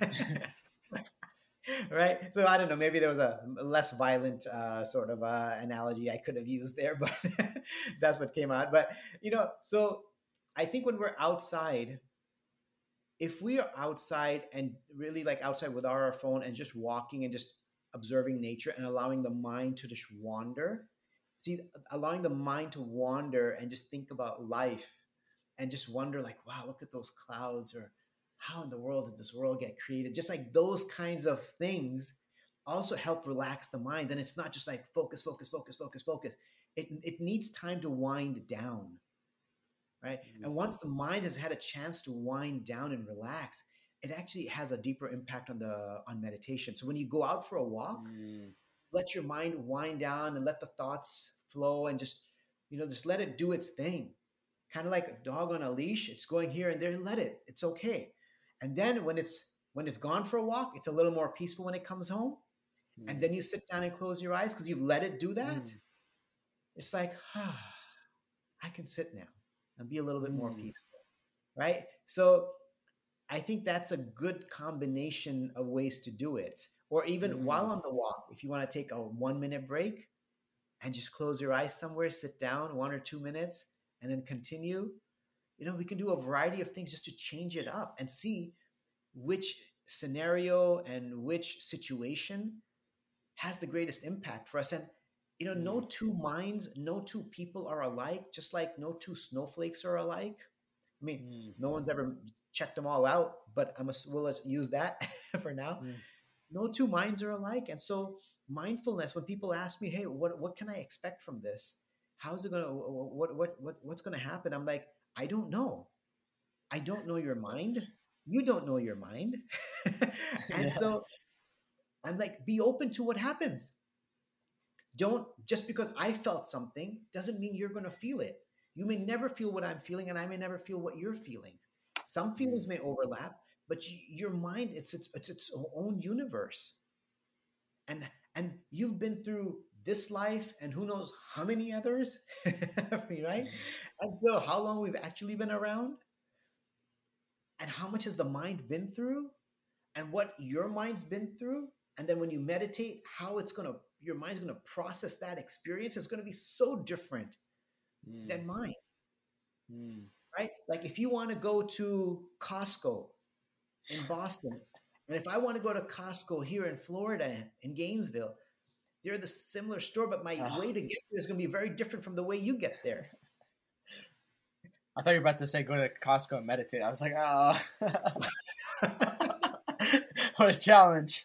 Right? So I don't know, maybe there was a less violent uh, sort of uh, analogy I could have used there, but that's what came out. But, you know, so I think when we're outside, if we are outside and really like outside without our phone and just walking and just observing nature and allowing the mind to just wander, see, allowing the mind to wander and just think about life and just wonder like, wow, look at those clouds, or how in the world did this world get created? Just like those kinds of things also help relax the mind. Then it's not just like focus, focus, focus, focus, focus. It, it needs time to wind down, right? Mm-hmm. And once the mind has had a chance to wind down and relax, it actually has a deeper impact on the on meditation. So when you go out for a walk, mm. let your mind wind down and let the thoughts flow and just, you know, just let it do its thing. Kind of like a dog on a leash. It's going here and there. Let it. It's okay. And then when it's when it's gone for a walk, it's a little more peaceful when it comes home. Mm. And then you sit down and close your eyes because you've let it do that. Mm. It's like, ah, I can sit now and be a little bit mm. more peaceful, right? So I think that's a good combination of ways to do it. Or even mm. while on the walk, if you want to take a one minute break and just close your eyes somewhere, sit down one or two minutes and then continue. You know, we can do a variety of things just to change it up and see which scenario and which situation has the greatest impact for us. And, you know, mm. no two minds, no two people are alike, just like no two snowflakes are alike. I mean, mm. no one's ever checked them all out, but I'm a, we'll use that for now. Mm. No two minds are alike. And so mindfulness, when people ask me, hey, what, what can I expect from this? How's it going to, what, what, what, what's going to happen? I'm like, I don't know. I don't know your mind. You don't know your mind. and yeah. so I'm like, be open to what happens. Don't, just because I felt something doesn't mean you're going to feel it. You may never feel what I'm feeling, and I may never feel what you're feeling. Some feelings may overlap, but you, your mind, it's, it's it's its own universe. And and you've been through this life and who knows how many others, right? And so how long we've actually been around, and how much has the mind been through, and what your mind's been through. And then when you meditate, how it's going to, your mind's going to process that experience is going to be so different mm. than mine. Mm. Right? Like if you want to go to Costco in Boston, and if I want to go to Costco here in Florida, in Gainesville, they're the similar store, but my uh, way to get there is going to be very different from the way you get there. I thought you were about to say go to Costco and meditate. I was like, oh, what a challenge.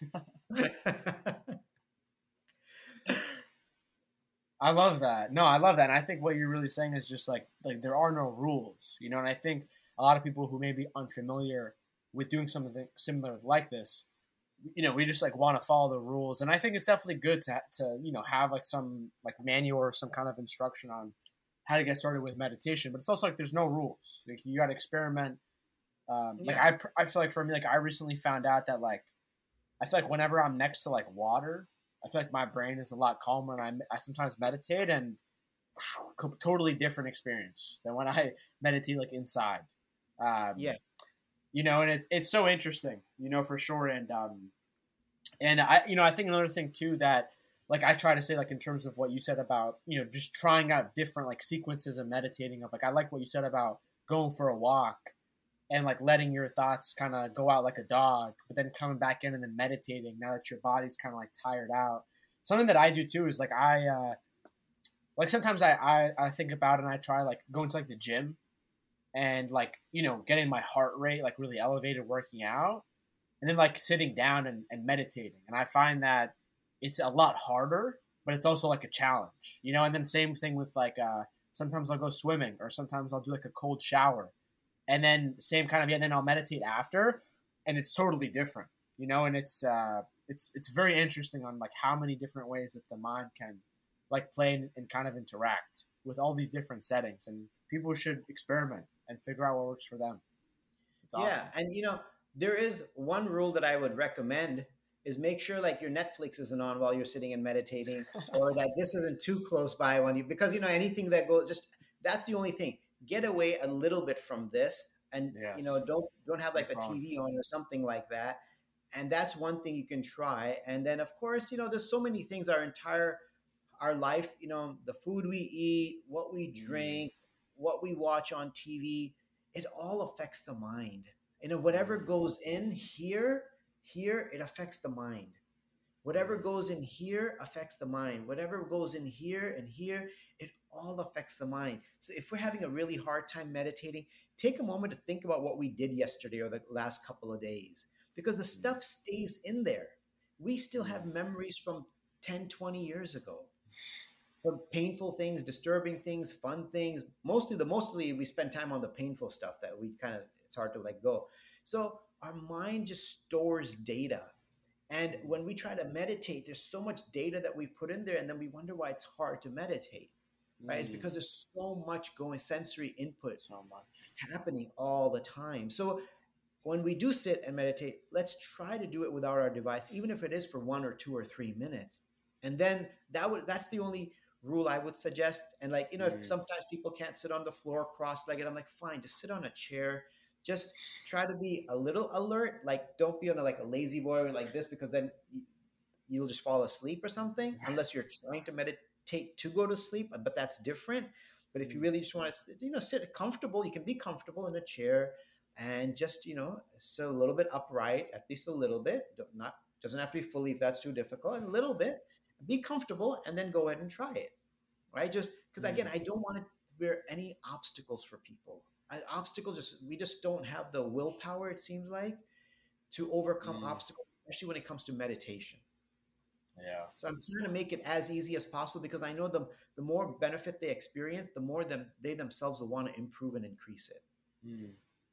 I love that. No, I love that. And I think what you're really saying is just like, like there are no rules, you know, and I think a lot of people who may be unfamiliar with doing something similar like this, you know, we just like want to follow the rules. And I think it's definitely good to, to, you know, have like some like manual or some kind of instruction on how to get started with meditation, but it's also like, there's no rules. Like you got to experiment. Um, yeah. Like I, I feel like for me, like I recently found out that like, I feel like whenever I'm next to like water, I feel like my brain is a lot calmer, and I, I sometimes meditate, and whew, totally different experience than when I meditate like inside. Um, yeah, you know, and it's it's so interesting, you know, for sure. And um, and I, you know, I think another thing too that like I try to say like in terms of what you said about, you know, just trying out different like sequences of meditating. Of like I like what you said about going for a walk and like letting your thoughts kind of go out like a dog, but then coming back in and then meditating now that your body's kind of like tired out. Something that I do too is like I, uh, like sometimes I, I, I think about it and I try like going to like the gym and like, you know, getting my heart rate like really elevated working out and then like sitting down and, and meditating. And I find that it's a lot harder, but it's also like a challenge, you know? And then same thing with like, uh, sometimes I'll go swimming or sometimes I'll do like a cold shower. And then same kind of, yeah, then I'll meditate after, and it's totally different, you know, and it's, uh, it's, it's very interesting on like how many different ways that the mind can like play and, and kind of interact with all these different settings, and people should experiment and figure out what works for them. It's awesome. Yeah. And you know, there is one rule that I would recommend is make sure like your Netflix isn't on while you're sitting and meditating, or that this isn't too close by when you, because you know, anything that goes, just, that's the only thing. Get away a little bit from this, and yes. you know, don't don't have like That's a T V on or something like that. And that's one thing you can try. And then of course, you know, there's so many things, our entire our life, you know, the food we eat, what we drink, mm. what we watch on T V, it all affects the mind. You know, whatever goes in here, here, it affects the mind. Whatever goes in here affects the mind. Whatever goes in here and here, it all affects the mind. So if we're having a really hard time meditating, take a moment to think about what we did yesterday or the last couple of days, because the stuff stays in there. We still have memories from ten, twenty years ago. From painful things, disturbing things, fun things. Mostly the mostly we spend time on the painful stuff that we kind of, it's hard to let go. So our mind just stores data. And when we try to meditate, there's so much data that we put in there, and then we wonder why it's hard to meditate, right? Mm. It's because there's so much going, sensory input so much happening all the time. So when we do sit and meditate, let's try to do it without our device, even if it is for one or two or three minutes. And then that would that's the only rule I would suggest. And like, you know, mm. if sometimes people can't sit on the floor cross-legged, I'm like, fine, just sit on a chair. Just try to be a little alert. Like, don't be on a, like a lazy boy like this, because then you'll just fall asleep or something, unless you're trying to meditate to go to sleep, but that's different. But if you really just want to, you know, sit comfortable, you can be comfortable in a chair and just, you know, sit a little bit upright, at least a little bit. Not doesn't have to be fully if that's too difficult, a little bit. Be comfortable and then go ahead and try it, right? Just because, again, I don't want to bear any obstacles for people. I, obstacles, just we just don't have the willpower, it seems like, to overcome mm. obstacles, especially when it comes to meditation. Yeah. So I'm trying to make it as easy as possible, because I know the the more benefit they experience, the more them they themselves will want to improve and increase it. Mm.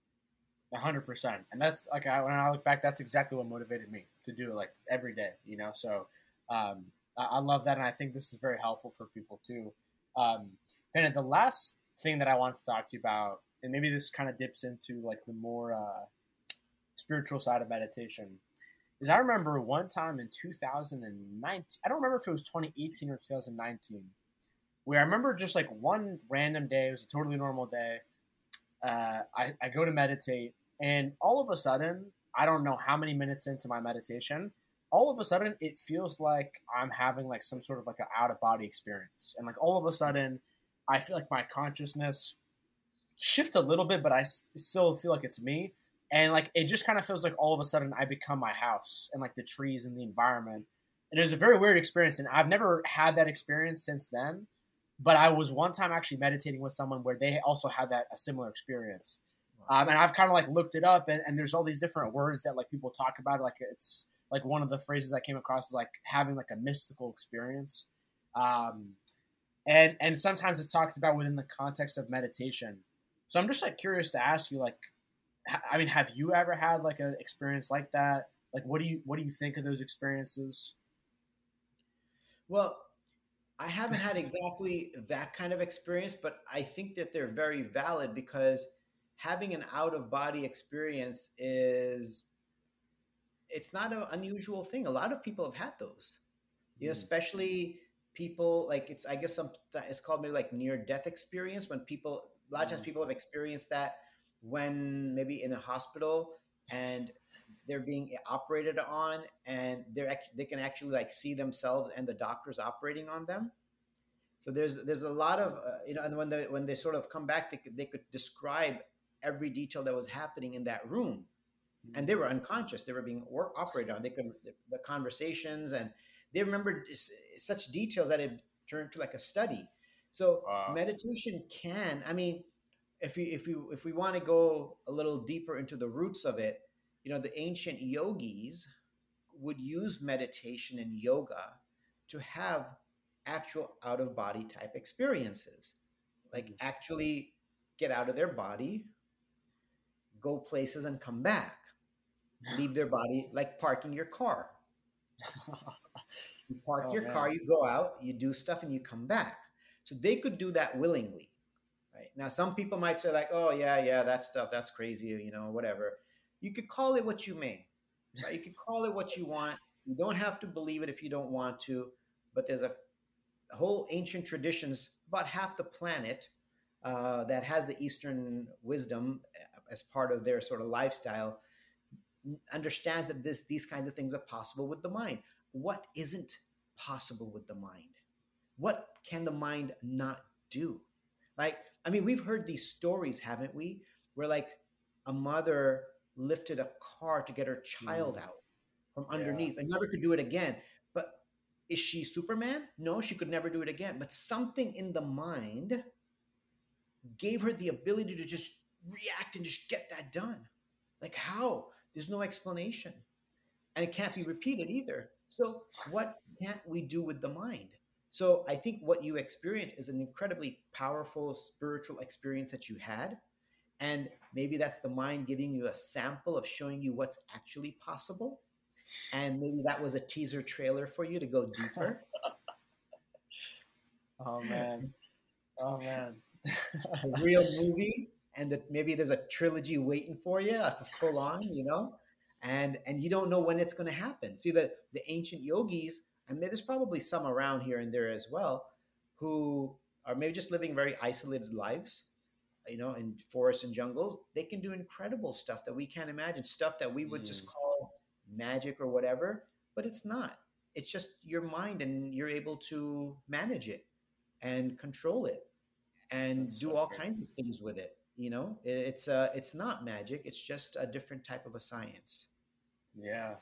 A hundred percent. And that's like, I, when I look back, that's exactly what motivated me to do it, like every day, you know? So, um, I, I love that. And I think this is very helpful for people too. Um, and the last thing that I wanted to talk to you about, and maybe this kind of dips into like the more uh, spiritual side of meditation, is I remember one time in two thousand nineteen, I don't remember if it was twenty eighteen or two thousand nineteen, where I remember just like one random day, it was a totally normal day, uh, I, I go to meditate, and all of a sudden, I don't know how many minutes into my meditation, all of a sudden it feels like I'm having like some sort of like an out-of-body experience. And like all of a sudden, I feel like my consciousness shift a little bit, but I still feel like it's me. And like, it just kind of feels like all of a sudden I become my house and like the trees and the environment. And it was a very weird experience. And I've never had that experience since then, but I was one time actually meditating with someone where they also had that, a similar experience. Um, and I've kind of like looked it up, and, and there's all these different words that like people talk about. Like it's like one of the phrases I came across is like having like a mystical experience. Um, and, and sometimes it's talked about within the context of meditation. So I'm just like curious to ask you, like, I mean, have you ever had like an experience like that? Like, what do you what do you think of those experiences? Well, I haven't had exactly that kind of experience, but I think that they're very valid, because having an out of body experience is, it's not an unusual thing. A lot of people have had those, you know, especially people like it's, I guess some, it's called maybe like near death experience, when people, a lot of times people have experienced that when maybe in a hospital and they're being operated on, and they're they can actually like see themselves and the doctors operating on them. So there's there's a lot of uh, you know, and when they when they sort of come back, they could, they could describe every detail that was happening in that room, and they were unconscious. They were being work, operated on. They could the, the conversations, and they remembered such details that it turned to like a study. So wow. Meditation can, I mean, if we if we if we want to go a little deeper into the roots of it, you know, the ancient yogis would use meditation and yoga to have actual out of body type experiences, like mm-hmm. actually get out of their body, go places and come back, leave their body, like parking your car. You park oh, your man. car, you go out, you do stuff, and you come back. So they could do that willingly. Right. Now, some people might say like, oh, yeah, yeah, that stuff, that's crazy, you know, whatever. You could call it what you may. Right? You could call it what you want. You don't have to believe it if you don't want to. But there's a, a whole ancient traditions, about half the planet uh, that has the Eastern wisdom as part of their sort of lifestyle, understands that this these kinds of things are possible with the mind. What isn't possible with the mind? What can the mind not do? Like, I mean, we've heard these stories, haven't we? Where like a mother lifted a car to get her child out from underneath, yeah. and never could do it again. Is she Superman? No, she could never do it again. But something in the mind gave her the ability to just react and just get that done. Like how? There's no explanation. And it can't be repeated either. So what can't we do with the mind? So I think what you experience is an incredibly powerful spiritual experience that you had. And maybe that's the mind giving you a sample of showing you what's actually possible. And maybe that was a teaser trailer for you to go deeper. Oh, man. Oh, man. A real movie. And that maybe there's a trilogy waiting for you, like full on, you know? And and you don't know when it's going to happen. See, the, the ancient yogis, and there's probably some around here and there as well, who are maybe just living very isolated lives, you know, in forests and jungles. They can do incredible stuff that we can't imagine, stuff that we would mm. just call magic or whatever, but it's not. It's just your mind, and you're able to manage it and control it and That's do so all great. kinds of things with it. You know, it's uh, it's not magic. It's just a different type of a science. Yeah.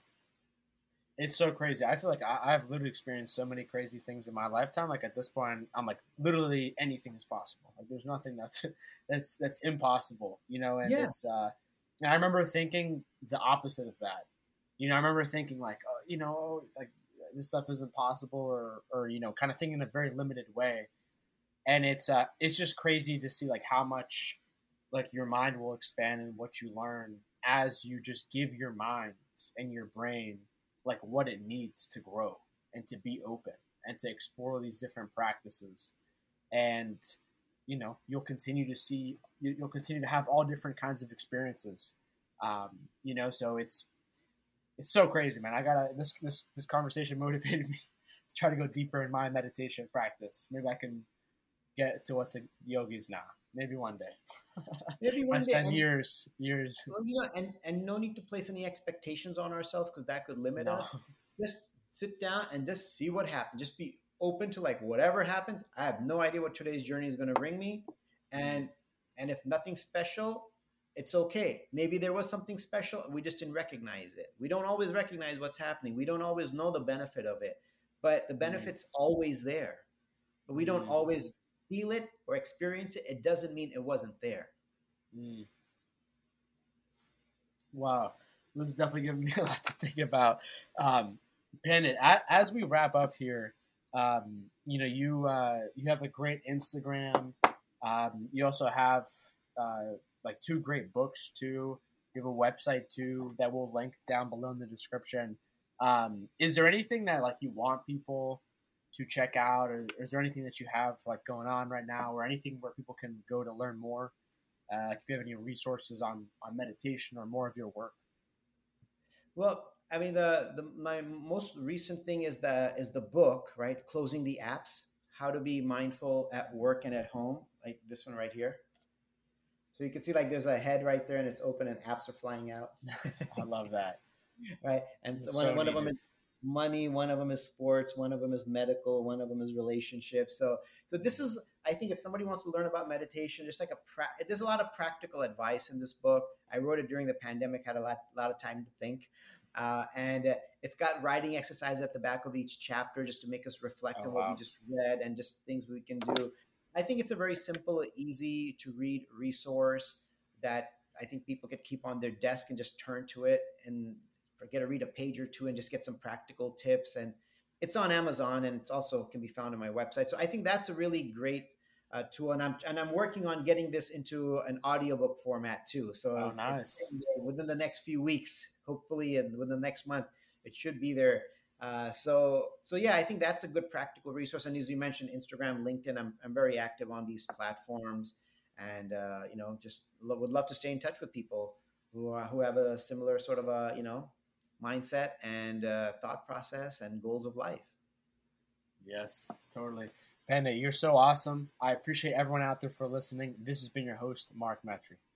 It's so crazy. I feel like I, I've literally experienced so many crazy things in my lifetime. Like at this point, I'm like, literally anything is possible. Like there's nothing that's that's that's impossible. You know, and yeah. it's. Uh, and I remember thinking the opposite of that. You know, I remember thinking like, oh, you know, like this stuff isn't possible, or or you know, kind of thinking in a very limited way. And it's uh, it's just crazy to see like how much like your mind will expand and what you learn as you just give your mind and your brain like what it needs to grow and to be open and to explore these different practices. And, you know, you'll continue to see, you'll continue to have all different kinds of experiences. Um, you know, so it's, it's so crazy, man. I gotta, this, this, this conversation motivated me to try to go deeper in my meditation practice. Maybe I can get to what the yogis now. Maybe one day. Maybe one I day. spend years, years. Well, you know, and, and no need to place any expectations on ourselves, because that could limit no. us. Just sit down and just see what happens. Just be open to like whatever happens. I have no idea what today's journey is going to bring me, and and if nothing special, it's okay. Maybe there was something special, we just didn't recognize it. We don't always recognize what's happening. We don't always know the benefit of it, but the benefit's mm. always there. But we don't mm. always feel it or experience it. It doesn't mean it wasn't there. Mm. Wow. This is definitely giving me a lot to think about. Um, Pandit, as we wrap up here, um, you know, you uh, you have a great Instagram. Um, you also have uh, like two great books too. You have a website too that we'll link down below in the description. Um, is there anything that like you want people to check out, or, or is there anything that you have like going on right now, or anything where people can go to learn more? Uh, if you have any resources on, on meditation or more of your work. Well, I mean, the, the my most recent thing is the is the book, right? Closing the Apps: How to Be Mindful at Work and at Home. Like this one right here. So you can see like there's a head right there, and it's open, and apps are flying out. I love that. Right, and so one, so one of them is money, one of them is sports, one of them is medical, one of them is relationships. So, so this is, I think, if somebody wants to learn about meditation, just like a pra- there's a lot of practical advice in this book. I wrote it during the pandemic, had a lot, lot of time to think, uh, and uh, it's got writing exercises at the back of each chapter just to make us reflect oh, on what wow. we just read and just things we can do. I think it's a very simple, easy to read resource that I think people could keep on their desk and just turn to it and forget to read a page or two and just get some practical tips. And it's on Amazon, and it's also can be found on my website. So I think that's a really great uh, tool. And I'm and I'm working on getting this into an audiobook format too. So oh, nice. within the next few weeks, hopefully, and within the next month, it should be there. Uh, so so yeah, I think that's a good practical resource. And as you mentioned, Instagram, LinkedIn, I'm I'm very active on these platforms, and uh, you know, just lo- would love to stay in touch with people who are, who have a similar sort of a you know. mindset and uh, thought process and goals of life. Yes, totally. Pandit, you're so awesome. I appreciate everyone out there for listening. This has been your host, Mark Metry.